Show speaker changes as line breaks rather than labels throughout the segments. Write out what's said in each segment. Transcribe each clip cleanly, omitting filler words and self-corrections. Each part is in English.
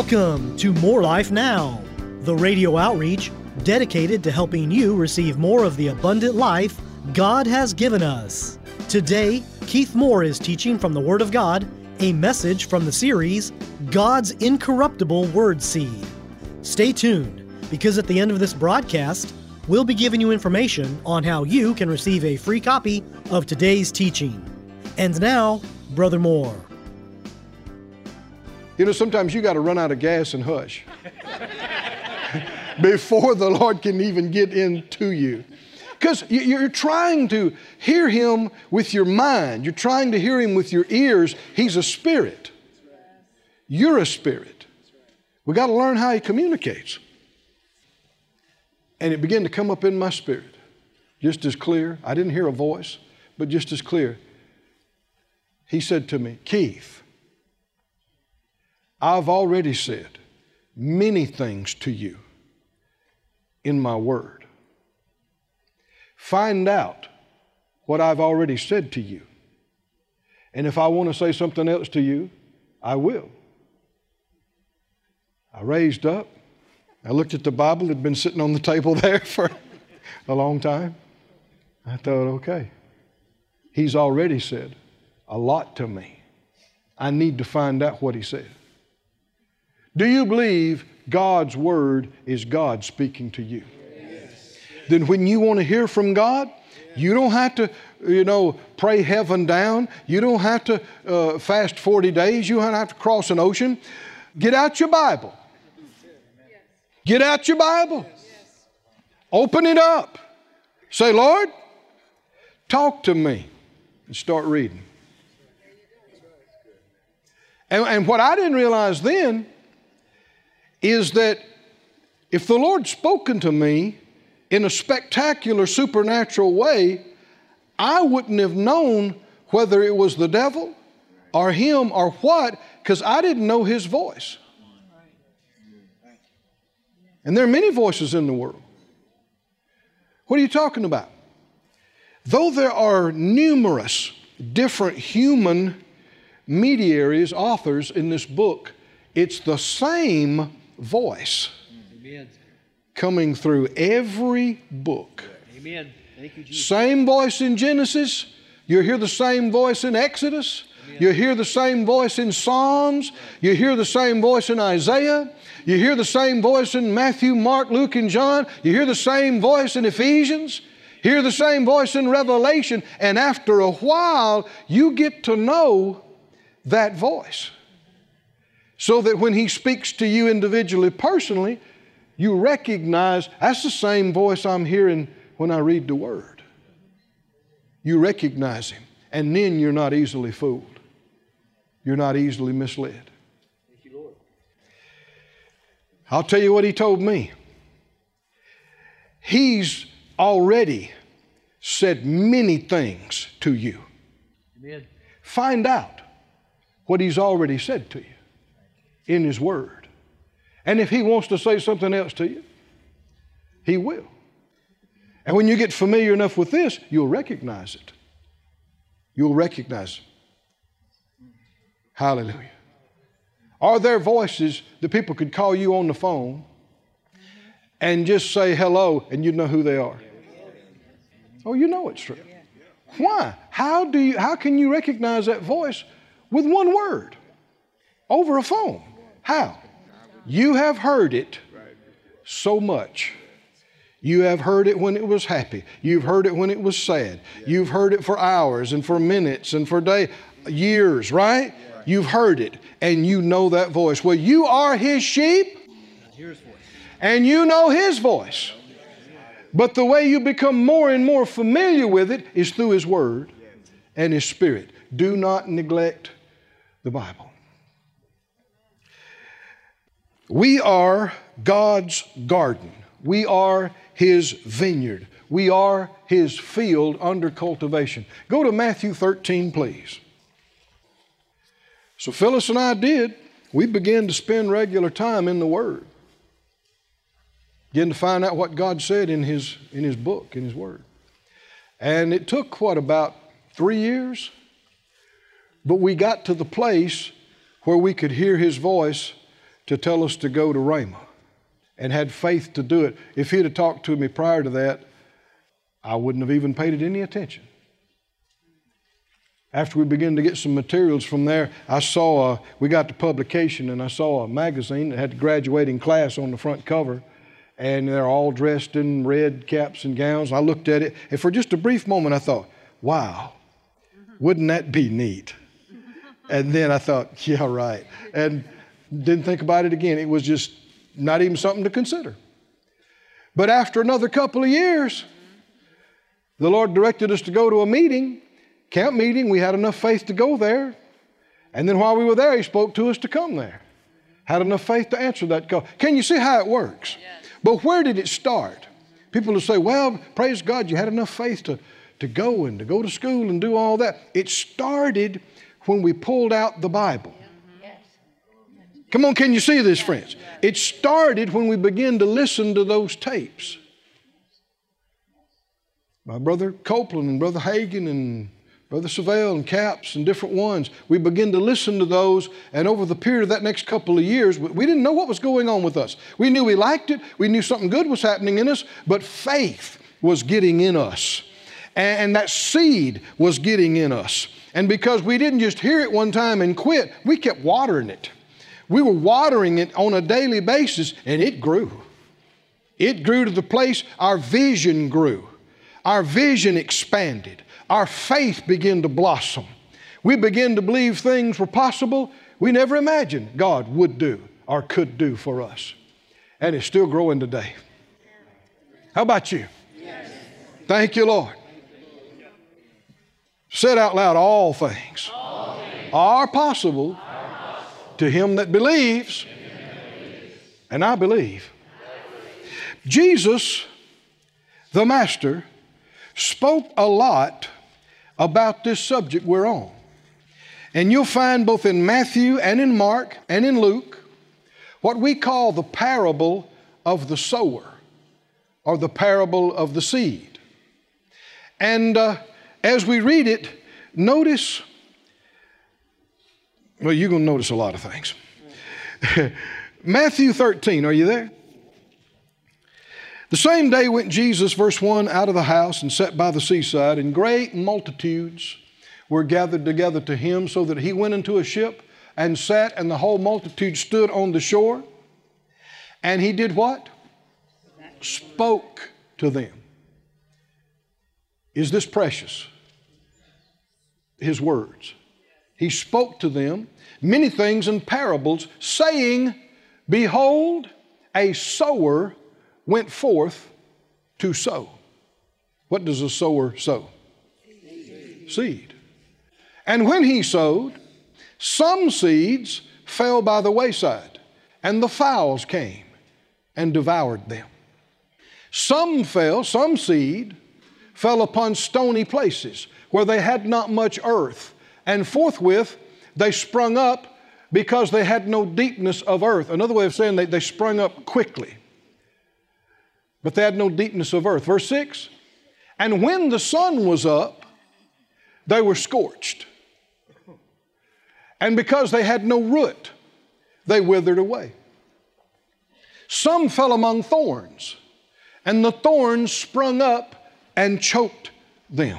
Welcome to More Life Now, the radio outreach dedicated to helping you receive more of the abundant life God has given us. Today, Keith Moore is teaching from the Word of God, a message from the series, God's Incorruptible Word Seed. Stay tuned, because at the end of this broadcast, we'll be giving you information on how you can receive a free copy of today's teaching. And now, Brother Moore.
You know, sometimes you got to run out of gas and hush before the Lord can even get into you. Because you're trying to hear Him with your mind. You're trying to hear Him with your ears. He's a spirit. You're a spirit. We got to learn how He communicates. And it began to come up in my spirit, just as clear. I didn't hear a voice, but just as clear. He said to me, Keith, I've already said many things to you in my word. Find out what I've already said to you. And if I want to say something else to you, I will. I raised up. I looked at the Bible. It had been sitting on the table there for a long time. I thought, okay, He's already said a lot to me. I need to find out what He said. Do you believe God's Word is God speaking to you? Yes. Then when you want to hear from God, you don't have to, pray heaven down. You don't have to fast 40 days. You don't have to cross an ocean. Get out your Bible. Get out your Bible. Open it up. Say, Lord, talk to me. And start reading. And what I didn't realize then is that if the Lord's spoken to me in a spectacular supernatural way, I wouldn't have known whether it was the devil or Him or what, because I didn't know His voice. And there are many voices in the world. What are you talking about? Though there are numerous different human mediaries, authors in this book, it's the same voice. Amen. Coming through every book.
Amen. Thank you, Jesus.
Same voice in Genesis. You hear the same voice in Exodus. Amen. You hear the same voice in Psalms. You hear the same voice in Isaiah. You hear the same voice in Matthew, Mark, Luke, and John. You hear the same voice in Ephesians. Hear the same voice in Revelation. And after a while, you get to know that voice. So that when He speaks to you individually, personally, you recognize that's the same voice I'm hearing when I read the Word. You recognize Him. And then you're not easily fooled. You're not easily misled.
Thank you, Lord.
I'll tell you what He told me. He's already said many things to you.
Amen.
Find out what He's already said to you in His Word. And if He wants to say something else to you, He will. And when you get familiar enough with this, you'll recognize it. You'll recognize it. Hallelujah. Are there voices that people could call you on the phone and just say hello and you'd know who they are? Oh, you know it's true. Why? How can you recognize that voice with one word over a phone? How? You have heard it so much. You have heard it when it was happy. You've heard it when it was sad. You've heard it for hours and for minutes and for days, years, right? You've heard it and you know that voice. Well, you are His sheep and you know His voice. But the way you become more and more familiar with it is through His Word and His Spirit. Do not neglect the Bible. We are God's garden. We are His vineyard. We are His field under cultivation. Go to Matthew 13, please. So Phyllis and I did. We began to spend regular time in the Word. Began to find out what God said in His book, in His Word. And it took, about 3 years? But we got to the place where we could hear His voice to tell us to go to Rhema and had faith to do it. If he'd have talked to me prior to that, I wouldn't have even paid it any attention. After we began to get some materials from there, we got the publication, and I saw a magazine that had the graduating class on the front cover, and they're all dressed in red caps and gowns. I looked at it, and for just a brief moment I thought, wow, wouldn't that be neat? And then I thought, yeah, right. And didn't think about it again. It was just not even something to consider. But after another couple of years, the Lord directed us to go to a meeting, camp meeting. We had enough faith to go there. And then while we were there, He spoke to us to come there. Had enough faith to answer that call. Can you see how it works? Yes. But where did it start? People will say, well, praise God, you had enough faith to go and to go to school and do all that. It started when we pulled out the Bible. Yes. Come on, can you see this, friends? It started when we began to listen to those tapes. My brother Copeland and Brother Hagin and Brother Savelle and Capps and different ones, we began to listen to those, and over the period of that next couple of years, we didn't know what was going on with us. We knew we liked it, we knew something good was happening in us, but faith was getting in us. And that seed was getting in us. And because we didn't just hear it one time and quit, we kept watering it. We were watering it on a daily basis, and it grew. It grew to the place our vision grew. Our vision expanded. Our faith began to blossom. We began to believe things were possible we never imagined God would do or could do for us. And it's still growing today. How about you? Yes. Thank you, Lord. Said out loud, all things are possible to him that believes. And I believe. Jesus, the Master, spoke a lot about this subject we're on. And you'll find both in Matthew and in Mark and in Luke what we call the parable of the sower or the parable of the seed. And as we read it, notice, well, you're going to notice a lot of things. Matthew 13, are you there? The same day went Jesus, verse 1, out of the house and sat by the seaside, and great multitudes were gathered together to him, so that he went into a ship and sat, and the whole multitude stood on the shore. And he did what? Spoke to them. Is this precious? His words. He spoke to them many things in parables, saying, behold, a sower went forth to sow. What does a sower sow? Seed. And when he sowed, some seeds fell by the wayside, and the fowls came and devoured them. Some seed fell upon stony places where they had not much earth, and forthwith they sprung up because they had no deepness of earth. Another way of saying they sprung up quickly, but they had no deepness of earth. Verse 6, and when the sun was up, they were scorched. And because they had no root, they withered away. Some fell among thorns, and the thorns sprung up and choked them.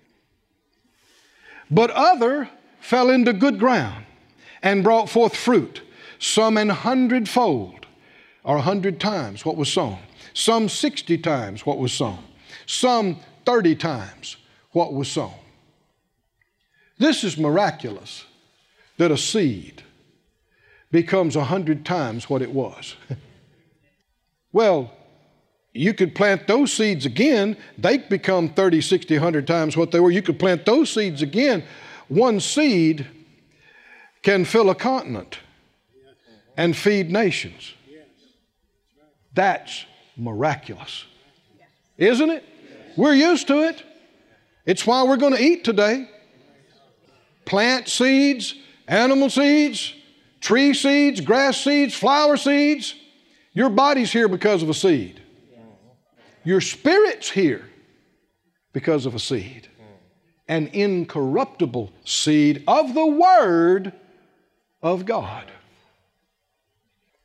But other fell into good ground and brought forth fruit, some 100-fold, or 100 times what was sown. Some 60 times what was sown. Some 30 times what was sown. This is miraculous that a seed becomes 100 times what it was. Well, you could plant those seeds again. They become 30, 60, 100 times what they were. You could plant those seeds again. One seed can fill a continent and feed nations. That's miraculous. Isn't it? We're used to it. It's why we're going to eat today. Plant seeds, animal seeds, tree seeds, grass seeds, flower seeds. Your body's here because of a seed. Your spirit's here because of a seed. An incorruptible seed of the Word of God.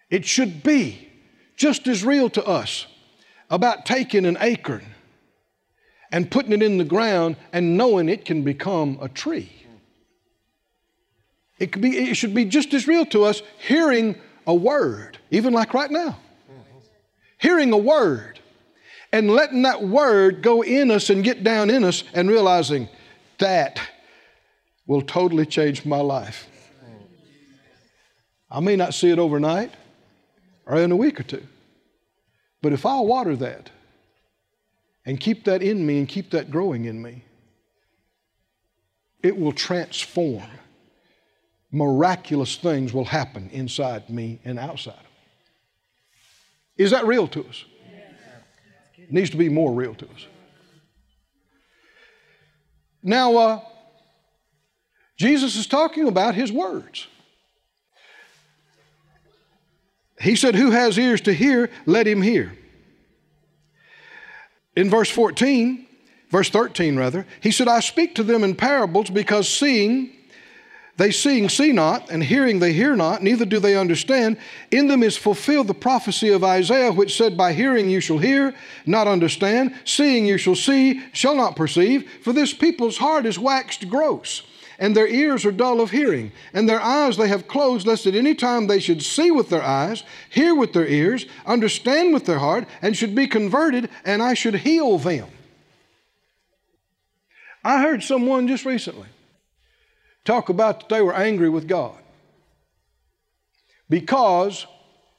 It should be just as real to us about taking an acorn and putting it in the ground and knowing it can become a tree. It should be just as real to us hearing a word, even like right now. Hearing a word and letting that word go in us and get down in us and realizing that will totally change my life. I may not see it overnight or in a week or two, but if I'll water that and keep that in me and keep that growing in me, it will transform. Miraculous things will happen inside me and outside of me. Is that real to us? It needs to be more real to us. Now, Jesus is talking about His words. He said, who has ears to hear, let him hear. In verse 13, he said, I speak to them in parables because seeing, see not, and hearing, they hear not, neither do they understand. In them is fulfilled the prophecy of Isaiah, which said, by hearing you shall hear, not understand, seeing you shall see, shall not perceive, for this people's heart is waxed gross, and their ears are dull of hearing, and their eyes they have closed, lest at any time they should see with their eyes, hear with their ears, understand with their heart, and should be converted, and I should heal them. I heard someone just recently talk about that they were angry with God because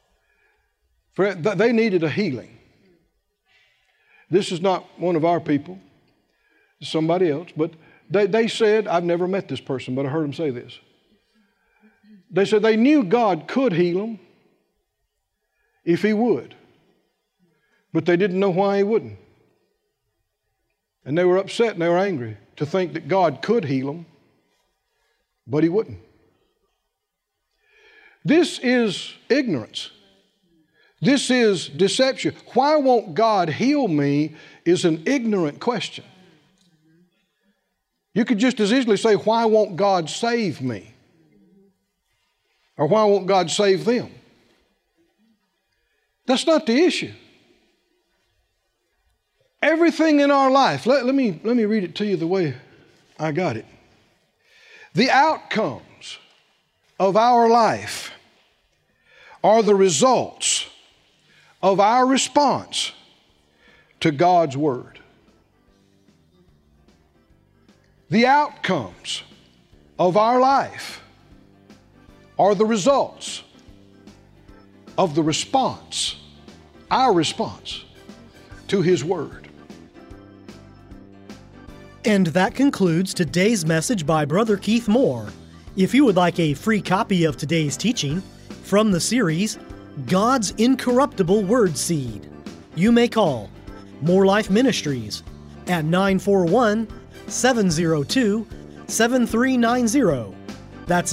they needed a healing. This is not one of our people, it's somebody else, but they said, I've never met this person, but I heard them say this. They said they knew God could heal them if He would, but they didn't know why He wouldn't. And they were upset and they were angry to think that God could heal them, but He wouldn't. This is ignorance. This is deception. Why won't God heal me is an ignorant question. You could just as easily say, why won't God save me? Or why won't God save them? That's not the issue. Everything in our life, let me read it to you the way I got it. The outcomes of our life are the results of our response to God's Word. The outcomes of our life are the results of the response, our response to His Word.
And that concludes today's message by Brother Keith Moore. If you would like a free copy of today's teaching from the series, God's Incorruptible Word Seed, you may call More Life Ministries at 941-702-7390. That's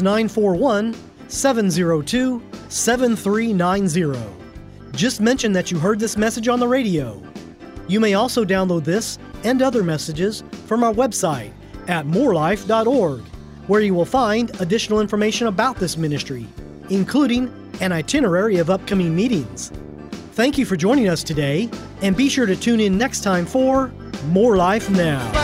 941-702-7390. Just mention that you heard this message on the radio. You may also download this and other messages from our website at morelife.org, where you will find additional information about this ministry, including an itinerary of upcoming meetings. Thank you for joining us today, and be sure to tune in next time for More Life Now.